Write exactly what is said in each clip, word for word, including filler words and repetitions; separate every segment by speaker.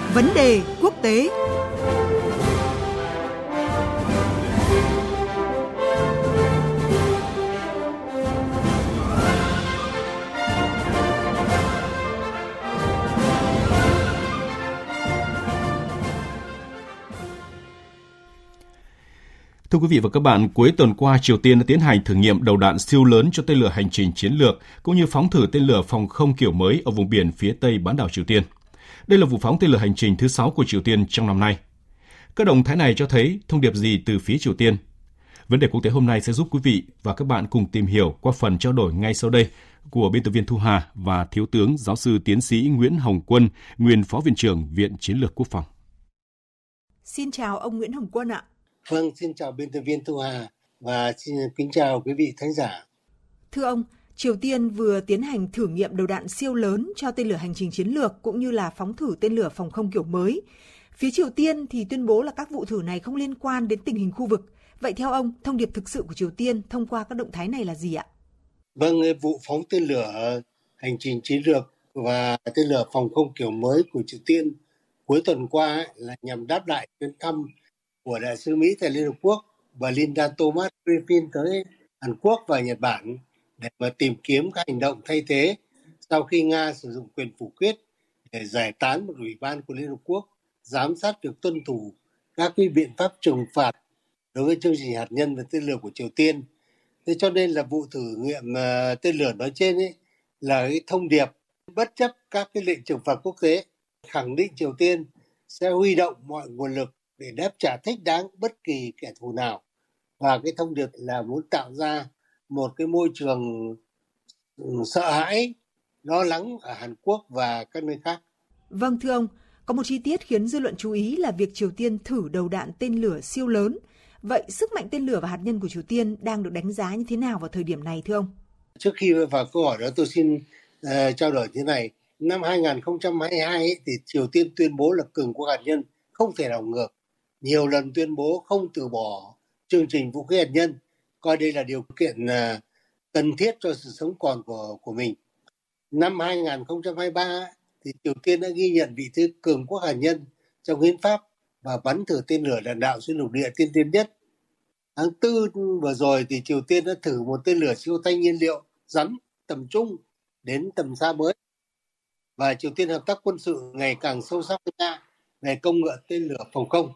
Speaker 1: Vấn đề quốc tế. Thưa
Speaker 2: quý vị và các bạn, cuối tuần qua, Triều Tiên đã tiến hành thử nghiệm đầu đạn siêu lớn cho tên lửa hành trình chiến lược, cũng như phóng thử tên lửa phòng không kiểu mới ở vùng biển phía tây bán đảo Triều Tiên. Đây là vụ phóng tên lửa hành trình thứ sáu của Triều Tiên trong năm nay. Các động thái này cho thấy thông điệp gì từ phía Triều Tiên? Vấn đề quốc tế hôm nay sẽ giúp quý vị và các bạn cùng tìm hiểu qua phần trao đổi ngay sau đây của biên tập viên Thu Hà và Thiếu tướng Giáo sư Tiến sĩ Nguyễn Hồng Quân, nguyên Phó Viện trưởng Viện Chiến lược Quốc phòng.
Speaker 1: Xin chào ông Nguyễn Hồng Quân ạ.
Speaker 3: Vâng, xin chào biên tập viên Thu Hà và xin kính chào quý vị khán giả.
Speaker 1: Thưa ông, Triều Tiên vừa tiến hành thử nghiệm đầu đạn siêu lớn cho tên lửa hành trình chiến lược cũng như là phóng thử tên lửa phòng không kiểu mới. Phía Triều Tiên thì tuyên bố là các vụ thử này không liên quan đến tình hình khu vực. Vậy theo ông, thông điệp thực sự của Triều Tiên thông qua các động thái này là gì ạ?
Speaker 3: Vâng, vụ phóng tên lửa hành trình chiến lược và tên lửa phòng không kiểu mới của Triều Tiên cuối tuần qua là nhằm đáp lại chuyến thăm của Đại sứ Mỹ tại Liên Hợp Quốc và Linda Thomas Griffin tới Hàn Quốc và Nhật Bản để mà tìm kiếm các hành động thay thế sau khi Nga sử dụng quyền phủ quyết để giải tán một ủy ban của Liên Hợp Quốc giám sát việc tuân thủ các cái biện pháp trừng phạt đối với chương trình hạt nhân và tên lửa của Triều Tiên. Thế cho nên là vụ thử nghiệm uh, tên lửa nói trên ấy là cái thông điệp bất chấp các cái lệnh trừng phạt quốc tế, khẳng định Triều Tiên sẽ huy động mọi nguồn lực để đáp trả thích đáng bất kỳ kẻ thù nào, và cái thông điệp là muốn tạo ra một cái môi trường sợ hãi, lo lắng ở Hàn Quốc và các nơi khác.
Speaker 1: Vâng thưa ông, có một chi tiết khiến dư luận chú ý là việc Triều Tiên thử đầu đạn tên lửa siêu lớn. Vậy sức mạnh tên lửa và hạt nhân của Triều Tiên đang được đánh giá như thế nào vào thời điểm này thưa ông?
Speaker 3: Trước khi vào câu hỏi đó, tôi xin uh, trao đổi thế này. Năm hai không hai hai ấy, thì Triều Tiên tuyên bố là cường quốc hạt nhân không thể đảo ngược, nhiều lần tuyên bố không từ bỏ chương trình vũ khí hạt nhân, coi đây là điều kiện uh, cần thiết cho sự sống còn của của mình. Năm hai không hai ba thì Triều Tiên đã ghi nhận vị thế cường quốc hạt nhân trong hiến pháp và bắn thử tên lửa đạn đạo xuyên lục địa tiên tiến nhất. Tháng tư vừa rồi thì Triều Tiên đã thử một tên lửa siêu thanh nhiên liệu rắn tầm trung đến tầm xa mới, và Triều Tiên hợp tác quân sự ngày càng sâu sắc với Nga về công nghệ tên lửa phòng không.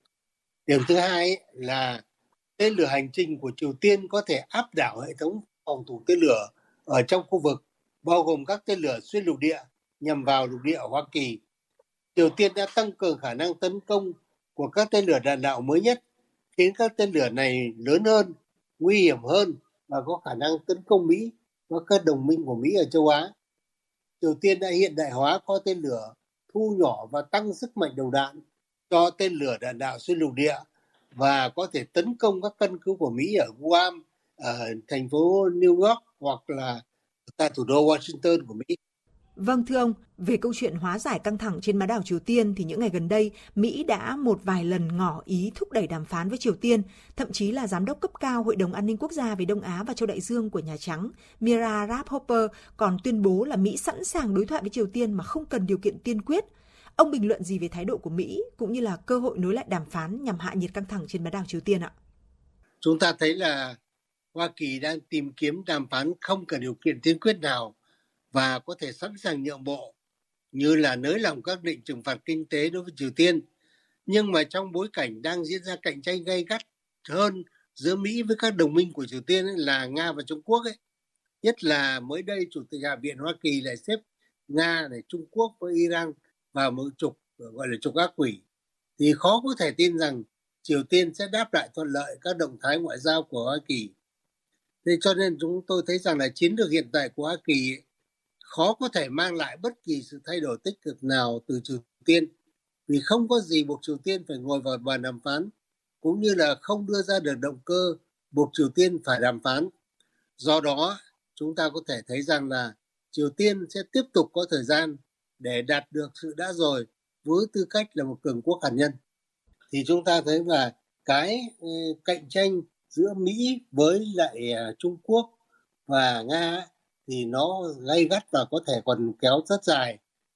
Speaker 3: Điểm thứ hai là tên lửa hành trình của Triều Tiên có thể áp đảo hệ thống phòng thủ tên lửa ở trong khu vực, bao gồm các tên lửa xuyên lục địa nhằm vào lục địa ở Hoa Kỳ. Triều Tiên đã tăng cường khả năng tấn công của các tên lửa đạn đạo mới nhất, khiến các tên lửa này lớn hơn, nguy hiểm hơn và có khả năng tấn công Mỹ và các đồng minh của Mỹ ở châu Á. Triều Tiên đã hiện đại hóa kho tên lửa, thu nhỏ và tăng sức mạnh đầu đạn cho tên lửa đạn đạo xuyên lục địa và có thể tấn công các căn cứ của Mỹ ở Guam, ở thành phố New York hoặc là tại thủ đô Washington của Mỹ.
Speaker 1: Vâng thưa ông, về câu chuyện hóa giải căng thẳng trên bán đảo Triều Tiên thì những ngày gần đây, Mỹ đã một vài lần ngỏ ý thúc đẩy đàm phán với Triều Tiên, thậm chí là giám đốc cấp cao Hội đồng An ninh Quốc gia về Đông Á và Châu Đại Dương của Nhà Trắng, Mira Raffhopper còn tuyên bố là Mỹ sẵn sàng đối thoại với Triều Tiên mà không cần điều kiện tiên quyết. Ông bình luận gì về thái độ của Mỹ cũng như là cơ hội nối lại đàm phán nhằm hạ nhiệt căng thẳng trên bán đảo Triều Tiên ạ?
Speaker 3: Chúng ta thấy là Hoa Kỳ đang tìm kiếm đàm phán không cần điều kiện tiên quyết nào và có thể sẵn sàng nhượng bộ, như là nới lỏng các lệnh trừng phạt kinh tế đối với Triều Tiên. Nhưng mà trong bối cảnh đang diễn ra cạnh tranh gay gắt hơn giữa Mỹ với các đồng minh của Triều Tiên ấy, là Nga và Trung Quốc ấy. Nhất là mới đây Chủ tịch Hạ viện Hoa Kỳ lại xếp Nga, để Trung Quốc với Iran vào một trục gọi là trục ác quỷ, thì khó có thể tin rằng Triều Tiên sẽ đáp lại thuận lợi các động thái ngoại giao của Hoa Kỳ. Thế cho nên chúng tôi thấy rằng là chiến lược hiện tại của Hoa Kỳ ấy, khó có thể mang lại bất kỳ sự thay đổi tích cực nào từ Triều Tiên, vì không có gì buộc Triều Tiên phải ngồi vào bàn đàm phán, cũng như là không đưa ra được động cơ buộc Triều Tiên phải đàm phán. Do đó, chúng ta có thể thấy rằng là Triều Tiên sẽ tiếp tục có thời gian để đạt được sự đã rồi với tư cách là một cường quốc hạt nhân. Thì chúng ta thấy là cái cạnh tranh giữa Mỹ với lại Trung Quốc và Nga thì nó gay gắt và có thể còn kéo rất dài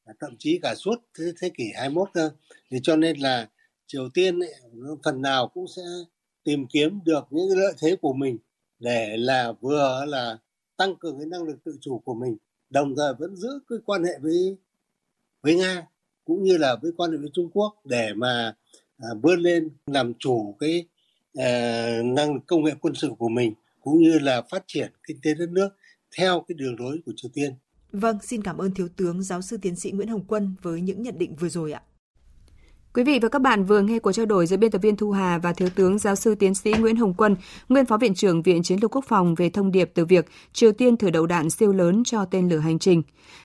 Speaker 3: thậm chí cả suốt thế, thế kỷ hai mươi mốt cơ. Thì cho nên là Triều Tiên ấy, phần nào cũng sẽ tìm kiếm được những lợi thế của mình để là vừa là tăng cường cái năng lực tự chủ của mình, đồng thời vẫn giữ cái quan hệ với với Nga cũng như là với quan hệ với Trung Quốc để mà à, vươn lên làm chủ cái à, năng lực công nghệ quân sự của mình cũng như là phát triển kinh tế đất nước theo cái đường lối của Triều Tiên.
Speaker 1: Vâng, xin cảm ơn Thiếu tướng Giáo sư Tiến sĩ Nguyễn Hồng Quân với những nhận định vừa rồi ạ.
Speaker 4: Quý vị và các bạn vừa nghe cuộc trao đổi giữa biên tập viên Thu Hà và Thiếu tướng Giáo sư Tiến sĩ Nguyễn Hồng Quân, nguyên Phó Viện trưởng Viện Chiến lược Quốc phòng về thông điệp từ việc Triều Tiên thử đầu đạn siêu lớn cho tên lửa hành trình.